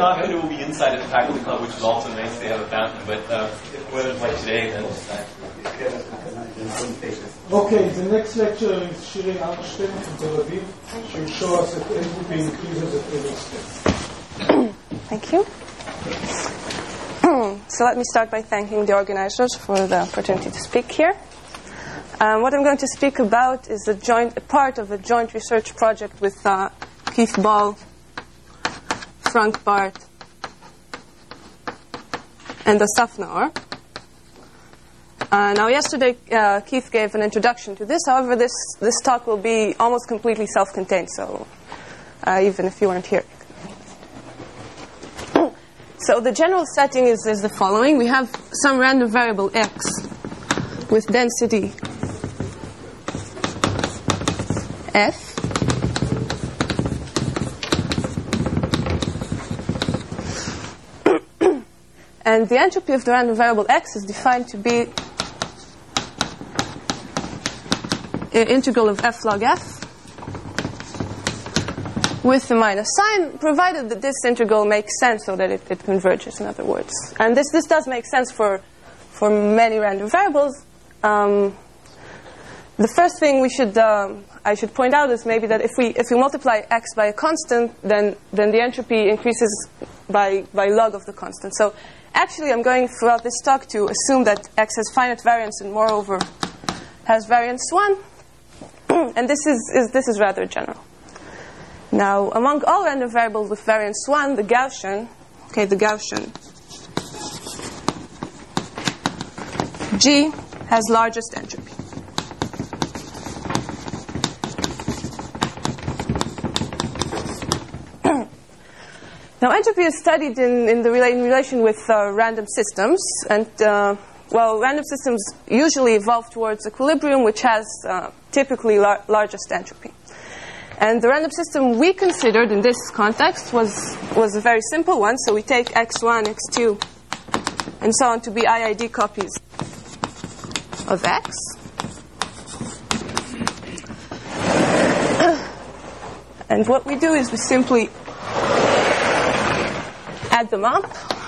often it will be inside of the faculty club, which is also nice. They have a fountain, but if the weather's like today, then Okay, the next lecture is Shirin Arnstein from Tel Aviv. She will show us that entropy increases at every step. Thank you. So let me start by thanking the organizers for the opportunity to speak here. What I'm going to speak about is a part of a joint research project with Keith Ball, Frank Barth, and Asaf Naor. Now, yesterday, Keith gave an introduction to this. However, this talk will be almost completely self-contained, so even if you weren't here. So the general setting is the following. We have some random variable x with density f. And the entropy of the random variable x is defined to be integral of f log f with the minus sign, provided that this integral makes sense so that it converges, in other words. And this does make sense for many random variables. The first thing I should point out is maybe that if we multiply x by a constant, then the entropy increases by log of the constant. So actually, I'm going throughout this talk to assume that x has finite variance and moreover has variance 1. And this is rather general. Now, among all random variables with variance 1, the Gaussian G has largest entropy. Now, entropy is studied in relation with random systems, and random systems usually evolve towards equilibrium, which has typically largest entropy. And the random system we considered in this context was a very simple one. So we take x1, x2, and so on to be IID copies of x. And what we do is we simply add them up.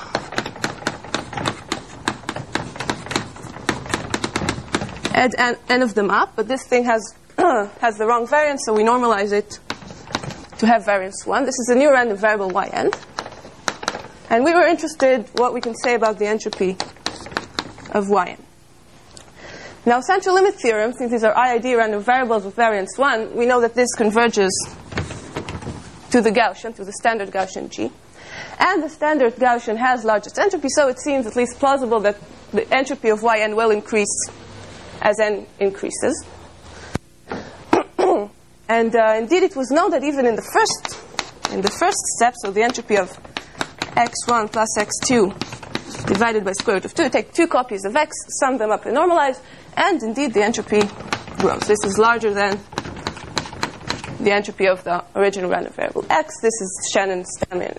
Add n of them up, but this thing has the wrong variance, so we normalize it to have variance 1. This is a new random variable yn. And we were interested what we can say about the entropy of yn. Now, central limit theorem, since these are IID random variables with variance 1, we know that this converges to the Gaussian, to the standard Gaussian G. And the standard Gaussian has largest entropy, so it seems at least plausible that the entropy of yn will increase as n increases. And indeed, it was known that even in the first step, so the entropy of x1 plus x2 divided by square root of 2, you take two copies of x, sum them up and normalize, and indeed the entropy grows. This is larger than the entropy of the original random variable x. This is Shannon-Stam.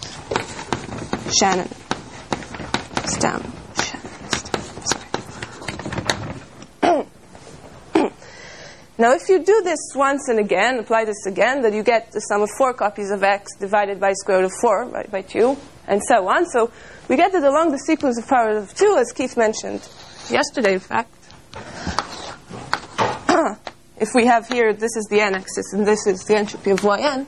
Now, if you do this once and again, apply this again, then you get the sum of 4 copies of x divided by square root of 4, by 2, and so on. So we get that along the sequence of powers of 2, as Keith mentioned yesterday, in fact, if we have here, this is the n-axis, and this is the entropy of yn,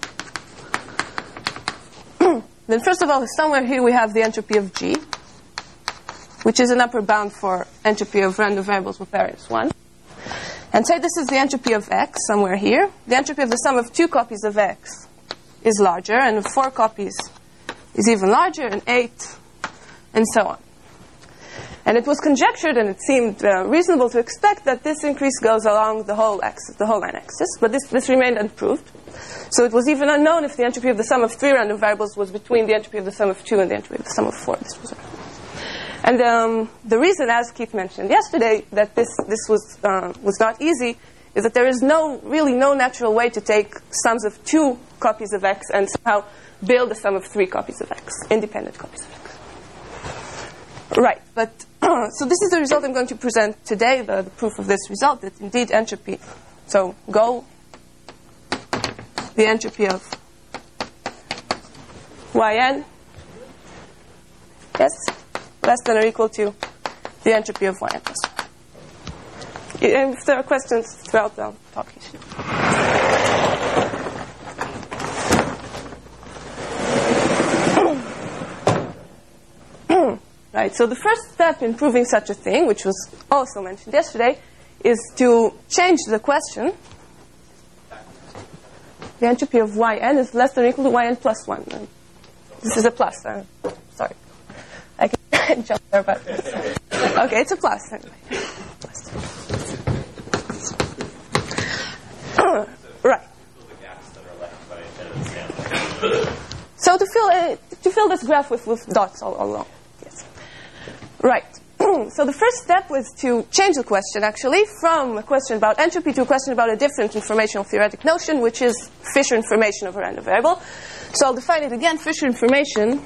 then first of all, somewhere here we have the entropy of G, which is an upper bound for entropy of random variables with variance 1. And say this is the entropy of x, somewhere here. The entropy of the sum of 2 copies of x is larger, and of 4 copies is even larger, and 8, and so on. And it was conjectured, and it seemed reasonable to expect that this increase goes along the whole axis, the whole n-axis, but this remained unproved. So it was even unknown if the entropy of the sum of 3 random variables was between the entropy of the sum of 2 and the entropy of the sum of 4. This was And the reason, as Keith mentioned yesterday, that this was not easy is that there is really no natural way to take sums of 2 copies of x and somehow build a sum of 3 copies of x, independent copies of x. Right, but so this is the result I'm going to present today, the proof of this result, that indeed entropy. So the entropy of yn Yes? Less than or equal to the entropy of yn plus 1. If there are questions throughout the talk, you should. Right, so the first step in proving such a thing, which was also mentioned yesterday, is to change the question. The entropy of yn is less than or equal to yn plus 1. This is a plus. Sorry. I can jump there, but... Okay, it's a plus. Anyway. Right. So to fill this graph with dots all along. Yes. Right. So the first step was to change the question, actually, from a question about entropy to a question about a different informational theoretic notion, which is Fisher information of a random variable. So I'll define it again. Fisher information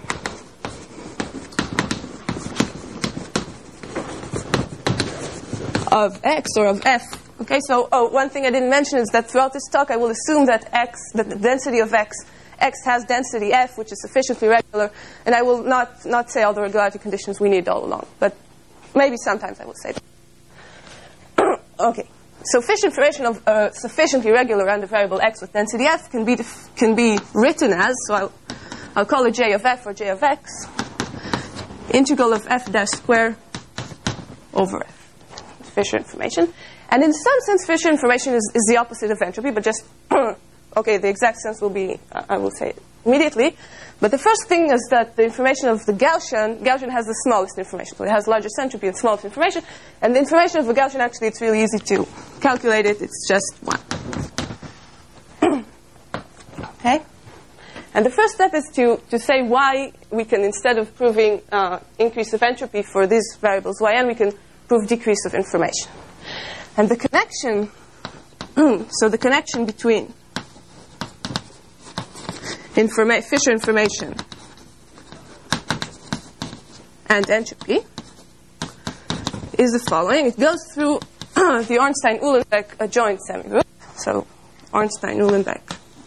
of x or of f. Okay, so one thing I didn't mention is that throughout this talk I will assume that that the density of x has density f, which is sufficiently regular, and I will not say all the regularity conditions we need all along, but maybe sometimes I will say that. Okay, so Fisher information of a sufficiently regular random variable x with density f can be written as, so I'll call it j of f or j of x, integral of f dash square over f. Fisher information. And in some sense, Fisher information is the opposite of entropy, but just, okay, the exact sense will be, I will say it immediately. But the first thing is that the information of the Gaussian has the smallest information. So it has largest entropy and smallest information. And the information of the Gaussian, actually, it's really easy to calculate it. It's just 1. Okay? And the first step is to say why we can, instead of proving increase of entropy for these variables yn, we can prove decrease of information. And the connection, so the connection between Fisher information and entropy is the following. It goes through the Ornstein-Uhlenbeck adjoint semigroup. So Ornstein-Uhlenbeck.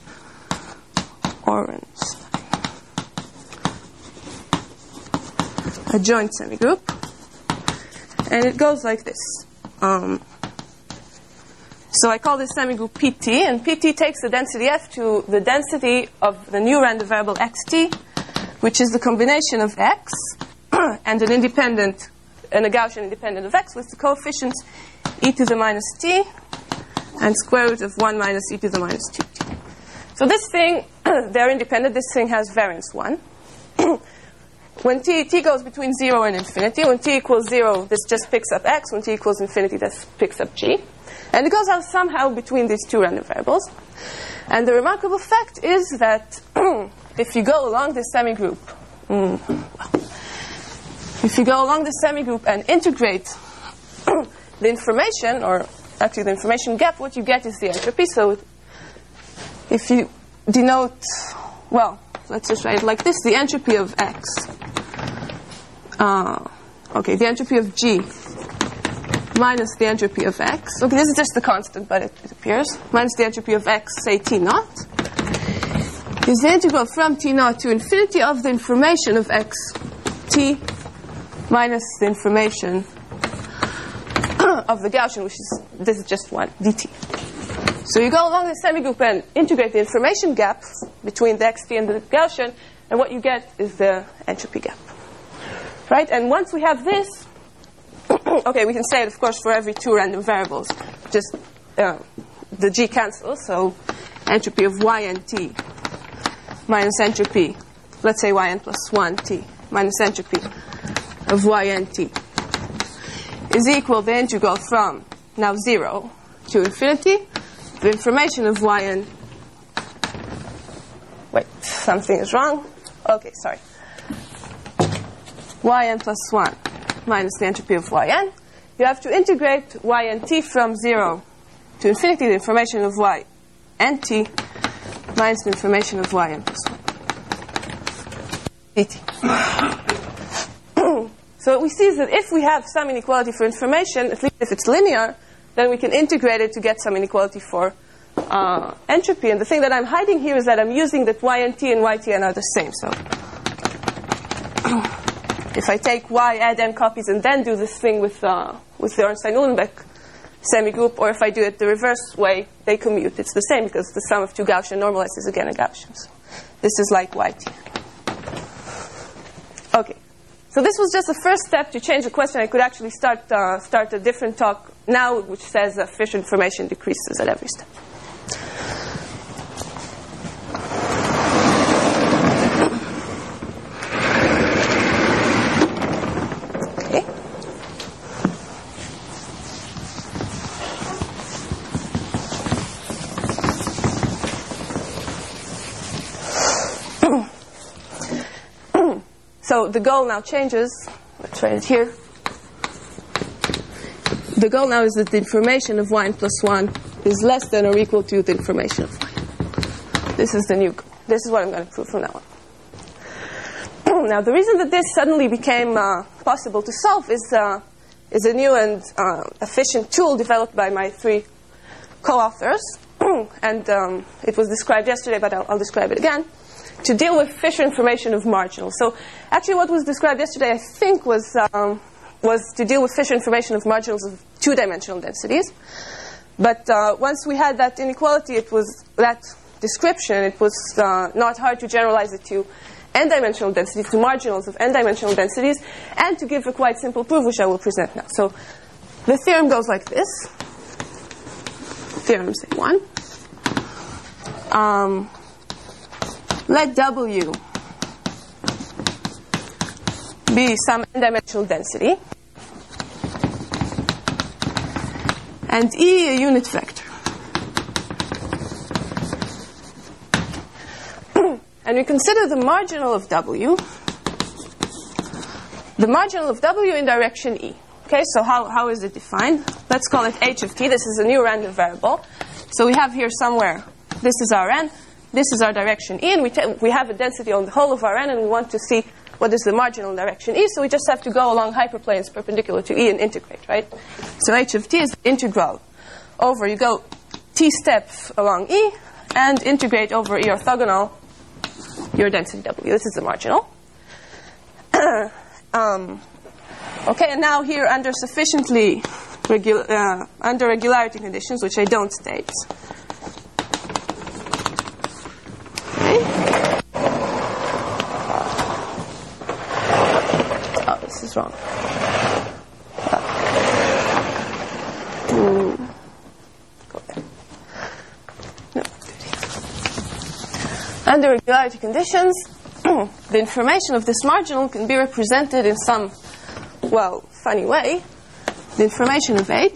Adjoint semigroup. And it goes like this. So I call this semigroup PT, and PT takes the density F to the density of the new random variable xt, which is the combination of x and a Gaussian independent of x with the coefficients e to the minus t and square root of 1 minus e to the minus 2t. So this thing, they're independent. This thing has variance 1. When t goes between 0 and infinity, when t equals 0, this just picks up x. When t equals infinity, this picks up g. And it goes out somehow between these two random variables. And the remarkable fact is that if you go along this semigroup, and integrate the information, or actually the information gap, what you get is the entropy. So if you denote, well, let's just write it like this, the entropy of x. The entropy of g minus the entropy of x. Okay, this is just the constant, but it appears. Minus the entropy of x, say t naught, is the integral from t naught to infinity of the information of x t minus the information of the Gaussian, which is, this is just 1, dt. So you go along the semigroup and integrate the information gap between the xt and the Gaussian, and what you get is the entropy gap. Right? And once we have this, okay, we can say it, of course, for every two random variables. Just the g cancels, so entropy of yn t minus entropy, let's say yn plus 1t minus entropy of yn t is equal the integral from now 0 to infinity. The information of yn, wait, something is wrong. Okay, sorry. Yn plus 1 minus the entropy of yn. You have to integrate yn t from 0 to infinity, the information of yn t minus the information of yn plus 1 dt. So what we see is that if we have some inequality for information, at least if it's linear, then we can integrate it to get some inequality for entropy. And the thing that I'm hiding here is that I'm using that yn t and ytn are the same. So If I take y, add n copies, and then do this thing with the Ornstein-Uhlenbeck semigroup, or if I do it the reverse way, they commute. It's the same because the sum of two Gaussian normalized is again a Gaussian. So this is like yt. Okay. So this was just the first step to change the question. I could actually start a different talk now, which says Fisher information decreases at every step. Okay. So the goal now changes. Let's write it here. The goal now is that the information of yn plus 1 is less than or equal to the information of y. This is the new goal. This is what I'm going to prove from now on. Now, the reason that this suddenly became possible to solve is a new and efficient tool developed by my three co-authors. And it was described yesterday, but I'll describe it again. To deal with Fisher information of marginals. So actually what was described yesterday, I think, was to deal with Fisher information of marginals of two-dimensional densities. But once we had that inequality, it was that description, it was not hard to generalize it to n-dimensional densities, to marginals of n-dimensional densities, and to give a quite simple proof, which I will present now. So the theorem goes like this. Theorem, say 1. Let W be some n-dimensional density, and E a unit vector. And we consider the marginal of W, in direction E. Okay, so how is it defined? Let's call it h of t. This is a new random variable. So we have here somewhere, this is our n, this is our direction E, and we have a density on the whole of our n, and we want to see what is the marginal direction E, so we just have to go along hyperplanes perpendicular to E and integrate, right? So h of t is the integral over, you go t steps along E, and integrate over E orthogonal your density W. This is the marginal. Okay, and now here under sufficiently under regularity conditions, which I don't state. Oh, this is wrong. Go there. No. Under regularity conditions, the information of this marginal can be represented in some, well, funny way. The information of H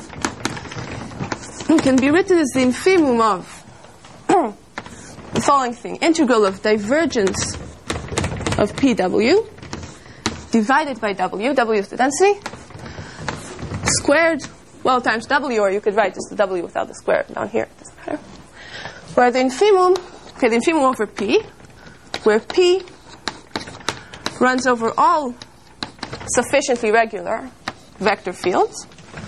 can be written as the infimum of the following thing: integral of divergence of PW divided by W. W is the density, squared, well, times W, or you could write just the W without the square down here. It doesn't matter. Where the infimum, okay, the infimum over P, where P runs over all sufficiently regular vector fields,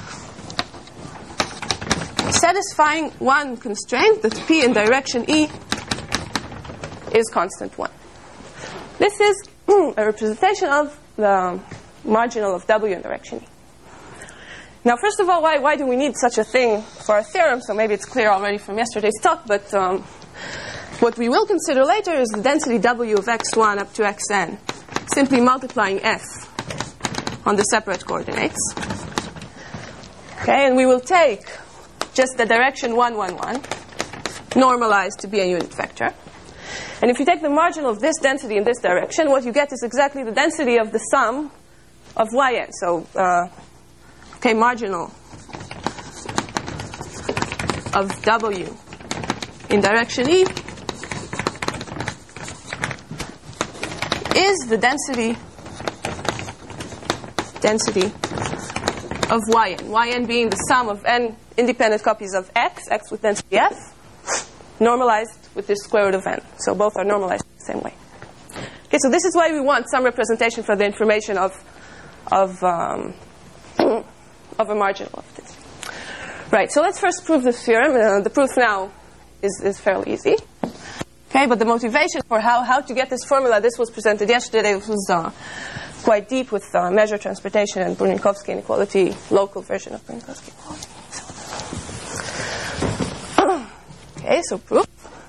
satisfying one constraint, that P in direction E is constant 1. This is a representation of the marginal of W in direction E. Now, first of all, why do we need such a thing for our theorem? So maybe it's clear already from yesterday's talk, but what we will consider later is the density W of x1 up to xn, simply multiplying f on the separate coordinates. Okay, and we will take just the direction 1, 1, 1, normalized to be a unit vector. And if you take the marginal of this density in this direction, what you get is exactly the density of the sum of yn. So, okay, marginal of W in direction E is the density of yn. Yn being the sum of n independent copies of x with density f, normalized with this square root of n. So both are normalized the same way. Okay, so this is why we want some representation for the information of a marginal of this. Right, so let's first prove this theorem. The proof now is fairly easy. Okay, but the motivation for how to get this formula, this was presented yesterday. It was quite deep with measure transportation and Bruninkowski inequality, local version of Bruninkowski inequality. Okay, so proof.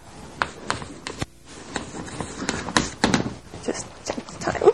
Just check the time.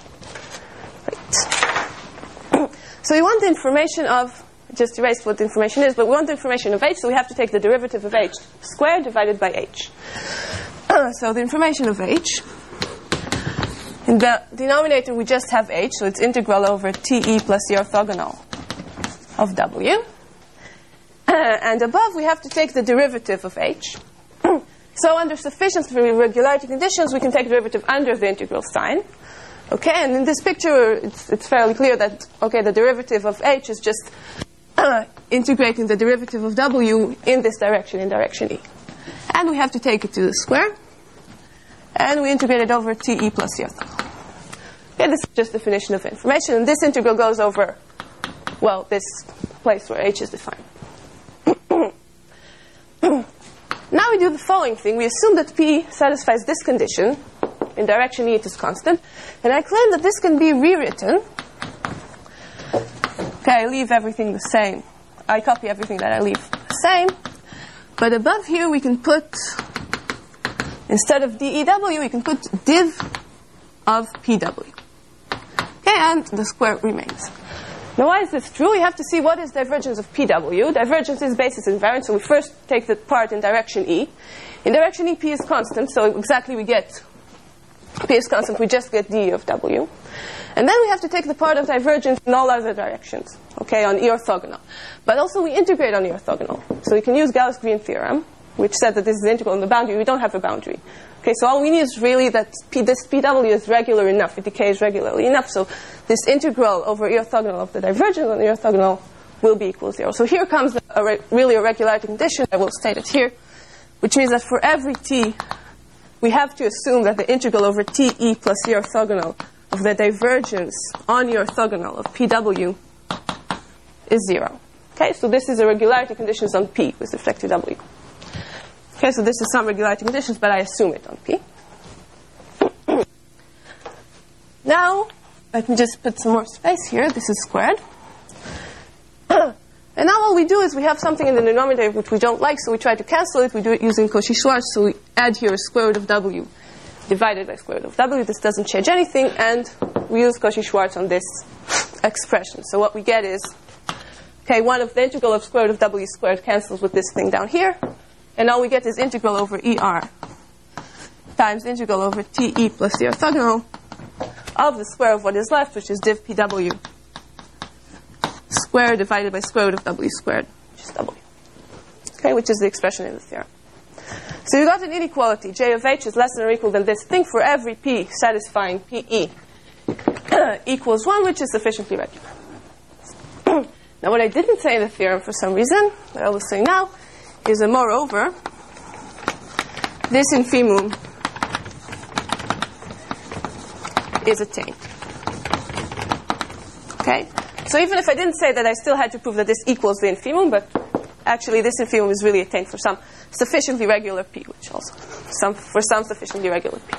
Right. So we want the information of, just erased what the information is, but we want the information of h, so we have to take the derivative of h squared divided by h. So the information of h, in the denominator we just have h, so it's integral over te plus the orthogonal of w. And above we have to take the derivative of h. So under sufficient regularity conditions we can take derivative under the integral sign. Okay, and in this picture it's fairly clear that, okay, the derivative of h is just integrating the derivative of w in this direction, in direction e. And we have to take it to the square. And we integrate it over te plus the orthogonal. Okay, this is just definition of information. And this integral goes over, well, this place where h is defined. Now we do the following thing. We assume that p satisfies this condition. In direction e it is constant. And I claim that this can be rewritten. Okay, I leave everything the same. I copy everything that I leave the same. But above here we can put, instead of DEW, we can put div of PW. Okay, and the square remains. Now why is this true? We have to see what is divergence of PW. Divergence is basis invariant, so we first take the part in direction E. In direction E, P is constant, so exactly we get P is constant, we just get D of W. And then we have to take the part of divergence in all other directions, okay, on E orthogonal. But also we integrate on E orthogonal. So we can use Gauss-Green theorem, which said that this is integral on the boundary. We don't have a boundary. Okay, so all we need is really that this PW is regular enough. It decays regularly enough. So this integral over E orthogonal of the divergence on E orthogonal will be equal to 0. So here comes really a regularity condition. I will state it here, which means that for every t, we have to assume that the integral over te plus E orthogonal of the divergence on E orthogonal of PW is 0. Okay, so this is a regularity conditions on P with respect to W. Okay, so this is some regularity conditions, but I assume it on P. Now, let me just put some more space here. This is squared. And now all we do is we have something in the denominator which we don't like, so we try to cancel it. We do it using Cauchy-Schwarz, so we add here a square root of W divided by square root of W. This doesn't change anything, and we use Cauchy-Schwarz on this expression. So what we get is, okay, one of the integral of square root of W squared cancels with this thing down here, and all we get is integral over ER times integral over TE plus the orthogonal of the square of what is left, which is div PW squared divided by square root of W squared, which is W. Okay, which is the expression in the theorem. So you got an inequality. J of H is less than or equal than this thing for every P satisfying PE equals 1, which is sufficiently regular. Now what I didn't say in the theorem for some reason, but I will say now, is a moreover, this infimum is attained. Okay? So even if I didn't say that, I still had to prove that this equals the infimum, but actually this infimum is really attained for some sufficiently regular P, which also, for some sufficiently regular P.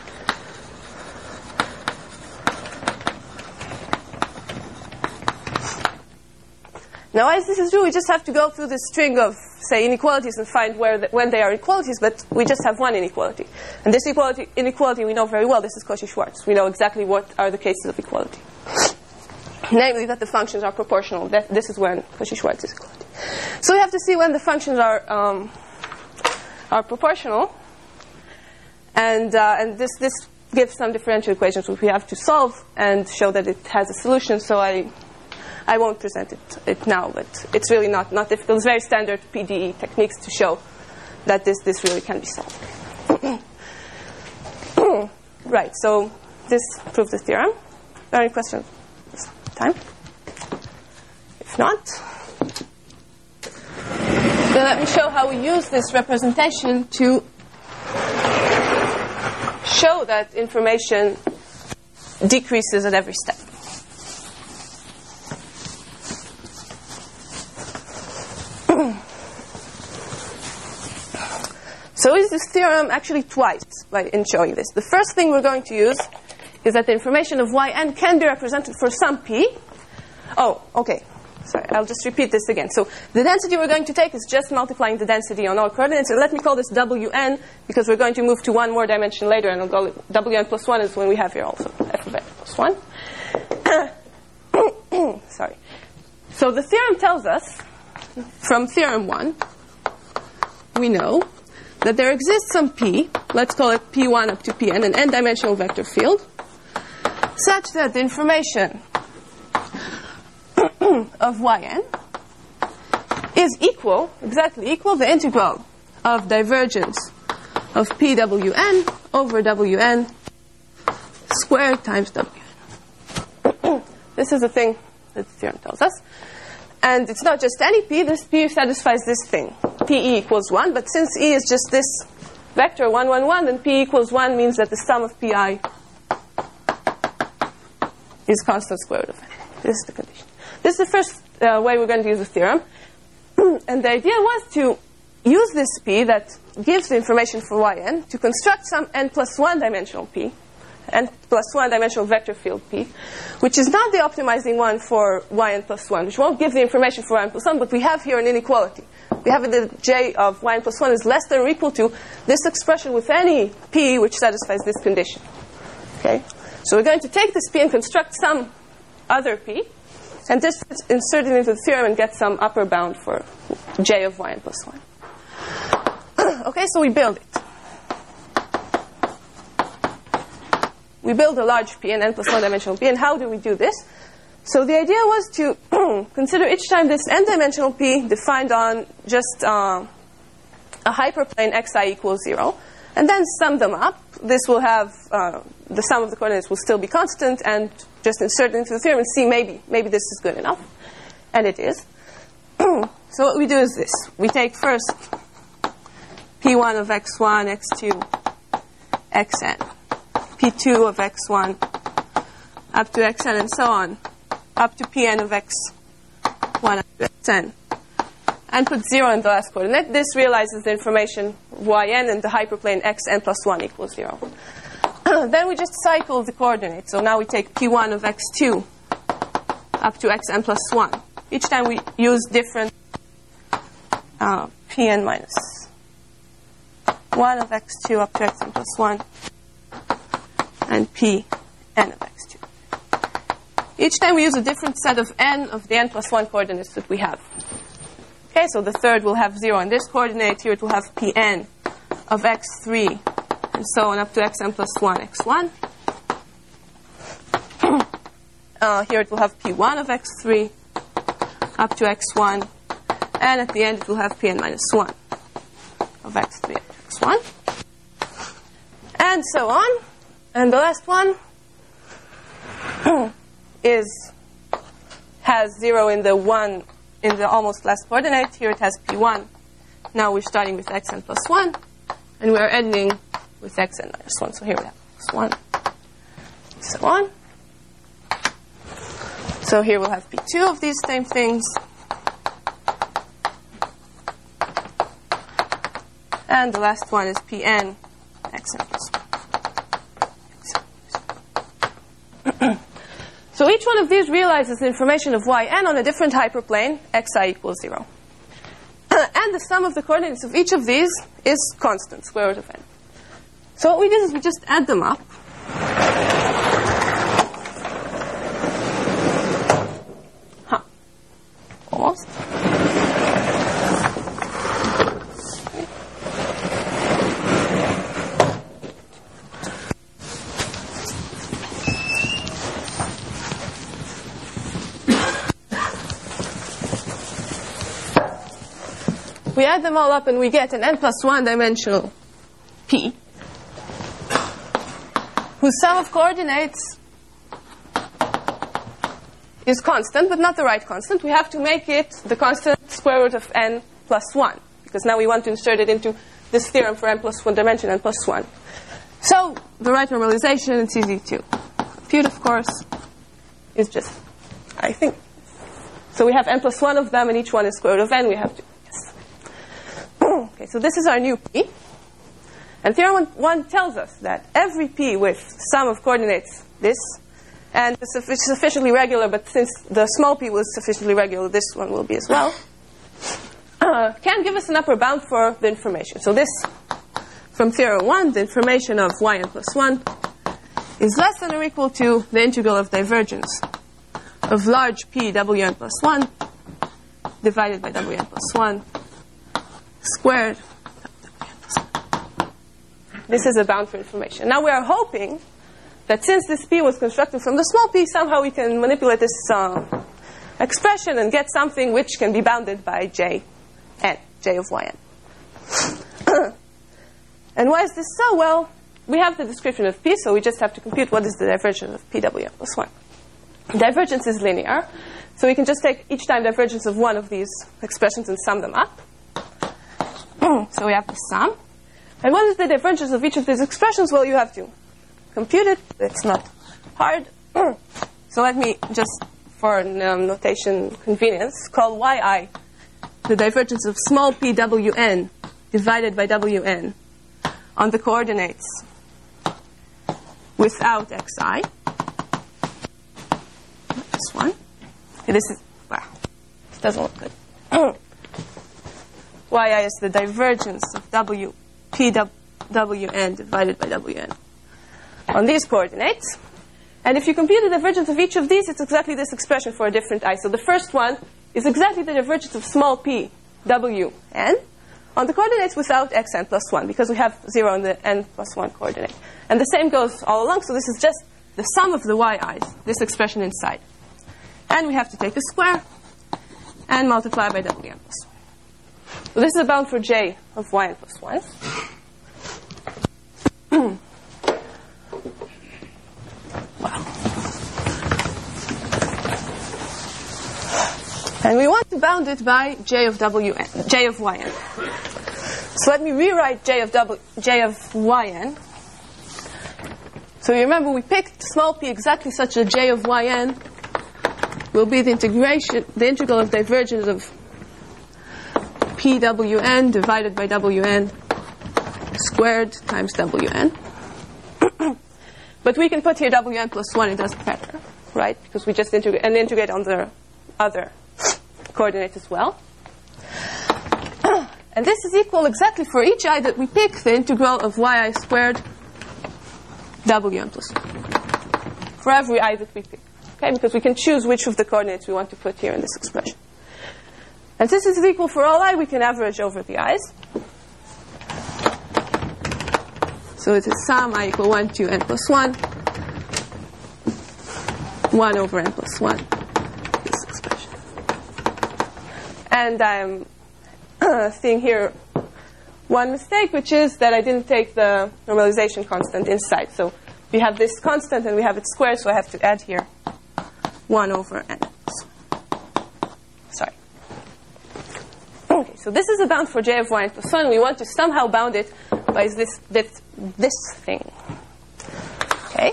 Now, as this is true, we just have to go through this string of, say, inequalities and find when they are equalities, but we just have one inequality. And this inequality we know very well. This is Cauchy-Schwarz. We know exactly what are the cases of equality. Namely, that the functions are proportional. This is when Cauchy-Schwarz is equality. So we have to see when the functions are proportional. And this gives some differential equations which we have to solve and show that it has a solution. So I won't present it now, but it's really not difficult. It's very standard PDE techniques to show that this really can be solved. Right, so this proves the theorem. Are there any questions this time? If not, then let me show how we use this representation to show that information decreases at every step. So we use this theorem actually twice in showing this. The first thing we're going to use is that the information of Yn can be represented for some p. Oh, okay. Sorry, I'll just repeat this again. So the density we're going to take is just multiplying the density on all coordinates. And let me call this Wn, because we're going to move to one more dimension later, and I'll go Wn plus 1 is when we have here also f of x plus 1. Sorry. So the theorem tells us, from theorem 1, we know that there exists some p, let's call it p1 up to pn, an n-dimensional vector field, such that the information of Yn is exactly equal, the integral of divergence of Pwn over Wn squared times Wn. This is the thing that the theorem tells us. And it's not just any p, this p satisfies this thing. Pe equals 1, but since E is just this vector 1, 1, 1, then p equals 1 means that the sum of pi is constant square root of n. This is the condition. This is the first way we're going to use the theorem. And the idea was to use this p that gives the information for Yn to construct some n plus 1 dimensional p, n plus 1 dimensional vector field p, which is not the optimizing one for Yn plus 1, which won't give the information for Yn plus 1, but we have here an inequality. We have that j of Yn plus 1 is less than or equal to this expression with any p which satisfies this condition. Okay? So we're going to take this p and construct some other p, and just insert it into the theorem and get some upper bound for j of Yn plus 1. Okay, so we build it. We build a large p, an n plus 1 dimensional p, and how do we do this? So the idea was to consider each time this n-dimensional p defined on just a hyperplane xi equals 0, and then sum them up. This will have, the sum of the coordinates will still be constant, and just insert it into the theorem and see maybe this is good enough. And it is. So what we do is this. We take first p1 of x1, x2, xn, p2 of x1, up to xn, and so on, up to pn of x1 up to xn, and put 0 in the last coordinate. This realizes the information Yn and the hyperplane xn plus 1 equals 0. Then we just cycle the coordinates. So now we take p1 of x2 up to xn plus 1. Each time we use different pn minus 1 of x2 up to xn plus 1 and pn of x2. Each time we use a different set of n of the n plus 1 coordinates that we have. Okay, so the third will have 0 in this coordinate. Here it will have pn of x3, and so on up to xn plus 1, x1. Here it will have p1 of x3 up to x1, and at the end it will have pn minus 1 of x3 up to x1, and so on. And the last one has 0 in the almost last coordinate. Here it has p1. Now we're starting with xn plus 1, and we're ending with xn minus 1. So here we have plus 1, so on. So here we'll have p2 of these same things. And the last one is pn xn plus 1. So each one of these realizes the information of Yn on a different hyperplane, xi equals 0. And the sum of the coordinates of each of these is constant, square root of n. So what we did is we just add them up. Almost. We add them all up and we get an n plus 1 dimensional p, whose sum of coordinates is constant, but not the right constant. We have to make it the constant square root of n plus 1, because now we want to insert it into this theorem for n plus 1 dimension, n plus 1. So the right normalization, it's easy to compute, of course, is just, I think. So we have n plus 1 of them, and each one is square root of n. We have to, yes. Okay, so this is our new p. And theorem 1 tells us that every p with sum of coordinates this, and it's sufficiently regular, but since the small p was sufficiently regular, this one will be as well, can give us an upper bound for the information. So this, from theorem 1, the information of yn plus 1 is less than or equal to the integral of divergence of large p wn plus 1 divided by wn plus 1 squared. This is a bound for information. Now we are hoping that since this p was constructed from the small p, somehow we can manipulate this expression and get something which can be bounded by j of yn. And why is this so? Well, we have the description of p, so we just have to compute what is the divergence of pwn plus 1. Divergence is linear, so we can just take each time divergence of one of these expressions and sum them up. So we have the sum. And what is the divergence of each of these expressions? Well, you have to compute it. It's not hard. So let me just, for notation convenience, call yi the divergence of small p wn divided by wn on the coordinates without xi. This one. Okay, this is, wow, this doesn't look good. Yi is the divergence of pwn divided by wn on these coordinates. And if you compute the divergence of each of these, it's exactly this expression for a different I. So the first one is exactly the divergence of small p wn on the coordinates without xn plus 1, because we have 0 on the n plus 1 coordinate. And the same goes all along, so this is just the sum of the yi's, this expression inside. And we have to take the square and multiply by wn plus 1. So this is a bound for j of yn plus 1. Wow. And we want to bound it by j of yn. So let me rewrite j of yn. So you remember we picked small p exactly such that j of yn will be the integral of divergence of pwn divided by wn squared times wn. But we can put here wn plus 1, it doesn't matter, right? Because we just integrate on the other coordinate as well. And this is equal exactly for each I that we pick, the integral of yi squared wn plus 1. For every I that we pick. Okay, because we can choose which of the coordinates we want to put here in this expression. And since this is equal for all I, we can average over the i's. So it is sum I equal 1 to n plus 1, 1 over n plus 1, this expression. And I'm seeing here one mistake, which is that I didn't take the normalization constant inside. So we have this constant and we have it squared, so I have to add here 1 over n. Sorry. Okay, so this is a bound for j of yn plus 1. We want to somehow bound it by this thing. Okay?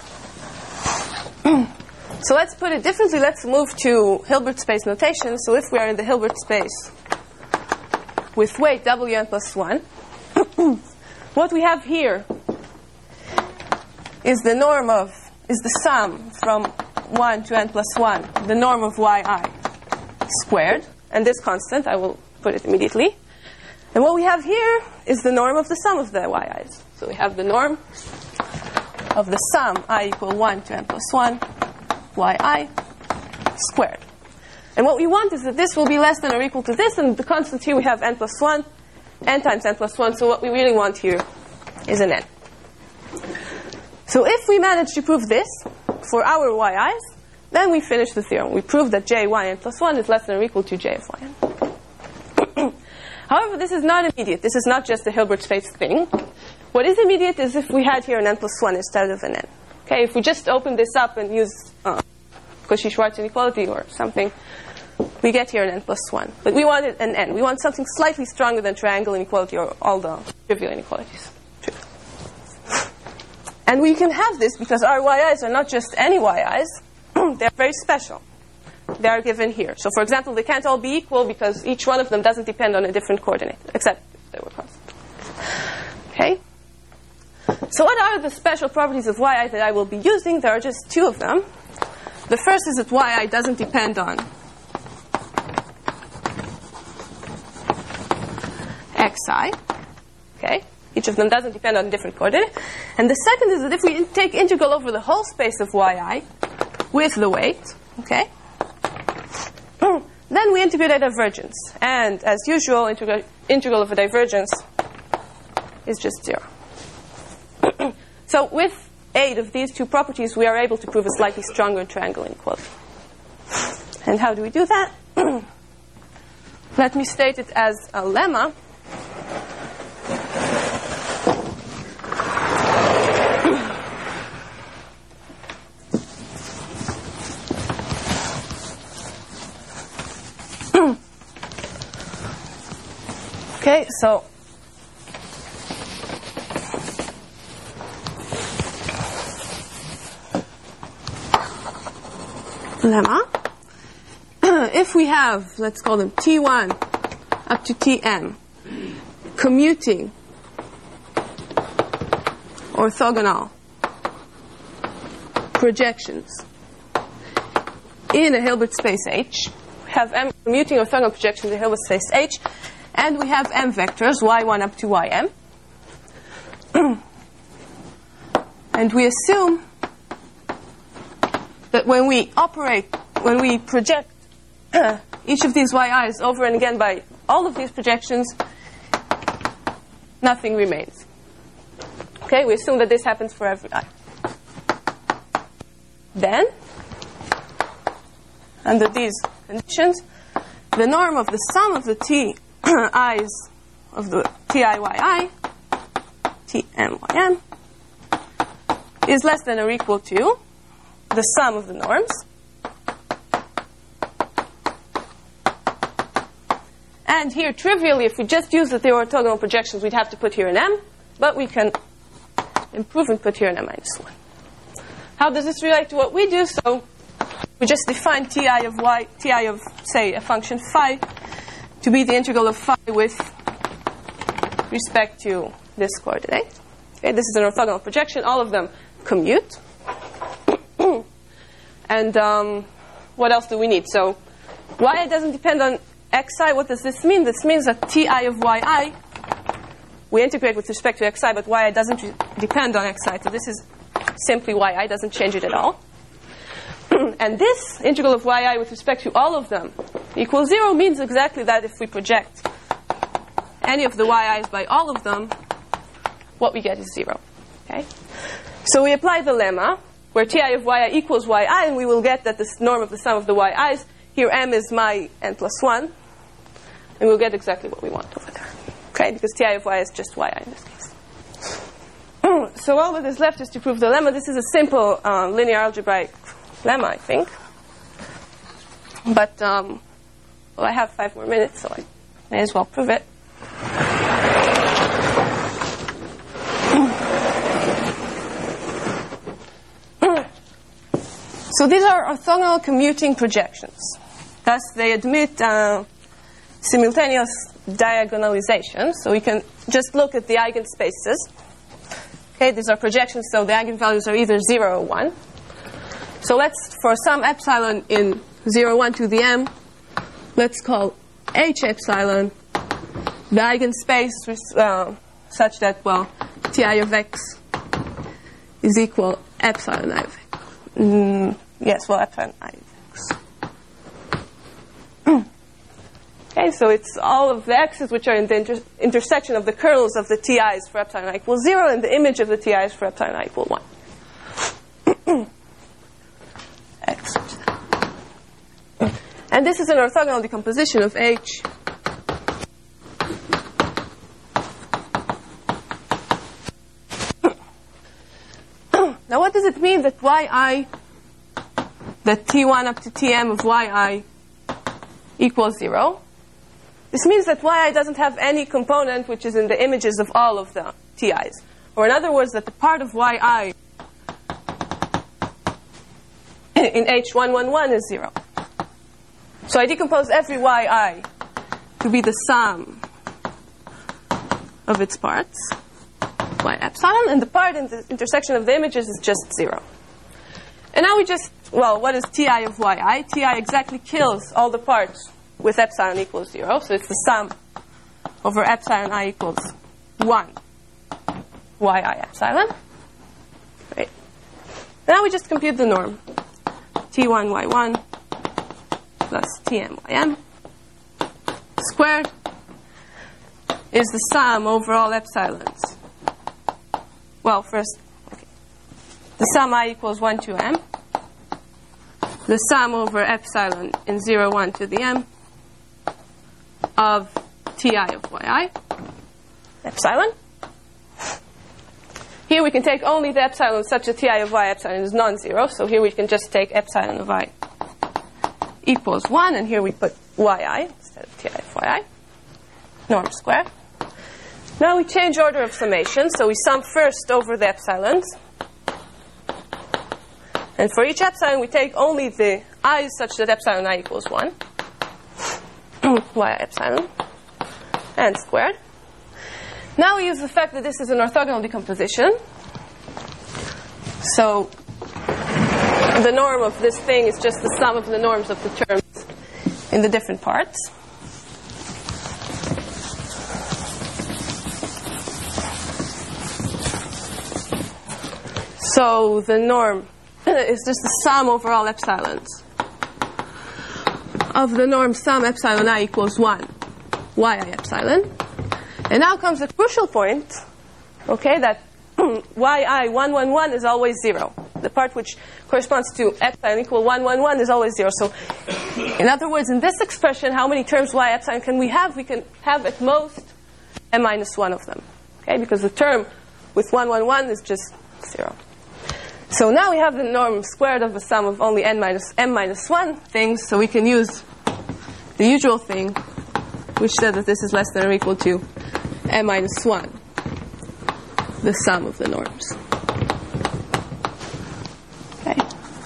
So let's put it differently. Let's move to Hilbert space notation. So if we are in the Hilbert space with weight wn plus 1, what we have here is the sum from 1 to n plus 1, the norm of yi squared, and this constant, I will put it immediately. And what we have here is the norm of the sum of the yi's. So we have the norm of the sum I equal 1 to n plus 1 yi squared. And what we want is that this will be less than or equal to this, and the constant here we have n plus 1, n times n plus 1, so what we really want here is an n. So if we manage to prove this for our yi's, then we finish the theorem. We prove that j yn plus 1 is less than or equal to j of yn. However, this is not immediate. This is not just a Hilbert space thing. What is immediate is if we had here an n plus 1 instead of an n. Okay, if we just open this up and use Cauchy-Schwarz inequality or something, we get here an n plus 1. But we want an n. We want something slightly stronger than triangle inequality or all the trivial inequalities. And we can have this because our yi's are not just any yi's. They're very special. They are given here. So, for example, they can't all be equal because each one of them doesn't depend on a different coordinate, except if they were constant. Okay? So what are the special properties of yi that I will be using? There are just two of them. The first is that yi doesn't depend on xi. Okay? Each of them doesn't depend on a different coordinate. And the second is that if we take integral over the whole space of yi with the weight, okay, then we integrate a divergence. And as usual, integral of a divergence is just 0. So with aid of these two properties, we are able to prove a slightly stronger triangle inequality. And how do we do that? Let me state it as a lemma. Okay, so lemma. If we have, let's call them T1 up to Tm, commuting orthogonal projections in a Hilbert space H, we have M commuting orthogonal projections in a Hilbert space H, and we have M vectors, y1 up to ym. And we assume that when we project each of these yi's over and again by all of these projections, nothing remains. Okay, we assume that this happens for every I. Then, under these conditions, the norm of the sum of the Ti's of the Tiyi, Tmym, is less than or equal to the sum of the norms. And here, trivially, if we just use the orthogonal projections, we'd have to put here an m, but we can improve and put here an m minus 1. How does this relate to what we do? So we just define ti of, say, a function phi to be the integral of phi with respect to this coordinate. Okay, this is an orthogonal projection. All of them commute. And what else do we need? So yi doesn't depend on xi. What does this mean? This means that ti of yi, we integrate with respect to xi, but yi doesn't depend on xi. So this is simply yi, doesn't change it at all. And this integral of yi with respect to all of them equals 0 means exactly that if we project any of the yi's by all of them, what we get is 0. Okay? So we apply the lemma, where ti of yi equals yi, and we will get that the norm of the sum of the yi's, here m is my n plus 1, and we'll get exactly what we want over there. Okay? Because ti of y is just yi in this case. So all that is left is to prove the lemma. This is a simple linear algebraic lemma, I think. But, well, I have 5 more minutes, so I may as well prove it. So these are orthogonal commuting projections. Thus, they admit simultaneous diagonalization. So we can just look at the eigenspaces. Okay, these are projections, so the eigenvalues are either 0 or 1. So let's, for some epsilon in 0, 1 to the m, let's call h epsilon the eigenspace such that, well, ti of x is equal epsilon I of x. Yes, well, epsilon I of x. Okay, so it's all of the x's which are in the intersection of the kernels of the ti's for epsilon I equals 0 and the image of the ti's for epsilon I equal 1. X. And this is an orthogonal decomposition of H. Now what does it mean that yi, that T1 up to Tm of yi equals 0? This means that yi doesn't have any component which is in the images of all of the ti's. Or in other words, that the part of yi in H111 is 0. So I decompose every yi to be the sum of its parts. y epsilon, and the part in the intersection of the images is just 0. And now we just, well, what is Ti of yi? Ti exactly kills all the parts with epsilon equals 0, so it's the sum over epsilon I equals 1 yi epsilon. Right. Now we just compute the norm. T1 y1 plus Tm ym squared is the sum over all epsilons. Well, first, okay. The sum I equals 1 to m. The sum over epsilon in 0, 1 to the m of Ti of yi epsilon. Here we can take only the epsilon such that Ti of y epsilon is non-zero. So here we can just take epsilon of I equals 1, and here we put yi instead of Ti of yi. Norm squared. Now we change order of summation. So we sum first over the epsilons. And for each epsilon, we take only the i's such that epsilon I equals 1. Y epsilon. And squared. Now we use the fact that this is an orthogonal decomposition. So the norm of this thing is just the sum of the norms of the terms in the different parts. So the norm is just the sum over all epsilons of the norm sum epsilon I equals 1 yi epsilon. And now comes a crucial point, okay, that yi 1, 1, 1 is always 0. The part which corresponds to epsilon equal 1, 1, 1 is always 0. So in other words, in this expression, how many terms y epsilon can we have? We can have at most m minus 1 of them, okay, because the term with 1, 1, 1 is just 0. So now we have the norm squared of the sum of only m minus 1 things, so we can use the usual thing, which said that this is less than or equal to m minus 1, the sum of the norms. Okay.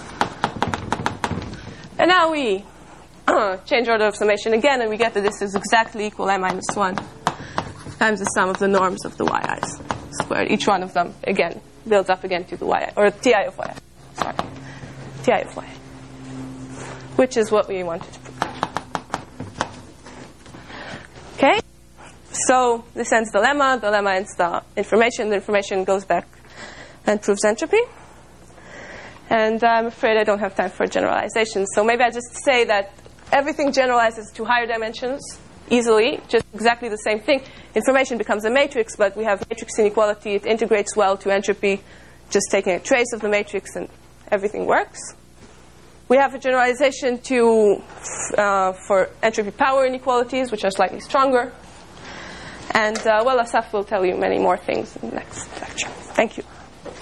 And now we change order of summation again, and we get that this is exactly equal m minus 1 times the sum of the norms of the yi's squared. Each one of them, again, builds up again to the yi, or Ti of yi. Sorry. Ti of y. Which is what we wanted to prove. Okay? So this ends the lemma. The lemma ends the information. The information goes back and proves entropy. And I'm afraid I don't have time for generalization. So maybe I just say that everything generalizes to higher dimensions easily, just exactly the same thing. Information becomes a matrix, but we have matrix inequality. It integrates well to entropy, just taking a trace of the matrix, and everything works. We have a generalization to for entropy power inequalities, which are slightly stronger. And, well, Asaf will tell you many more things in the next lecture. Thank you.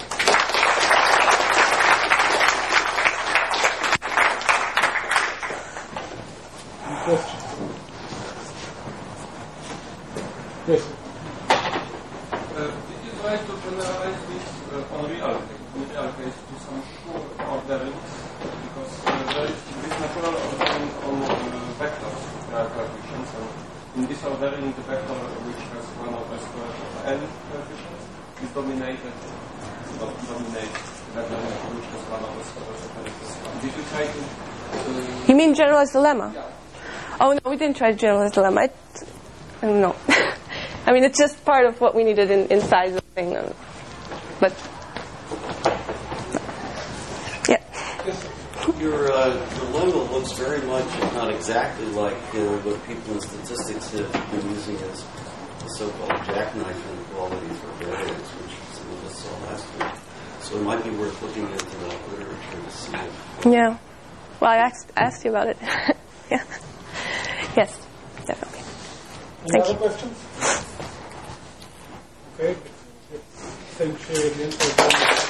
Any questions? Yes. Did you try to generalize this on real case to some sure orderings? Because there is this natural ordering on vectors, there are coefficients, and in this ordering the vector which has one over square of n coefficients is dominated, not dominate the vector which has one over square of n. Did you try to... You mean generalize the lemma? Yeah. Oh, no, we didn't try to generalize the lemma. I don't know. I mean, it's just part of what we needed inside the thing. But, yeah. Your dilemma looks very much, if not exactly, like what people in statistics have been using as the so-called jackknife inequality for variance, which some of us saw last week. So it might be worth looking into that literature to see if... Yeah. Well, I asked you about it. Yeah. Yes, definitely. Any Thank other you. questions? Okay. Thank you again for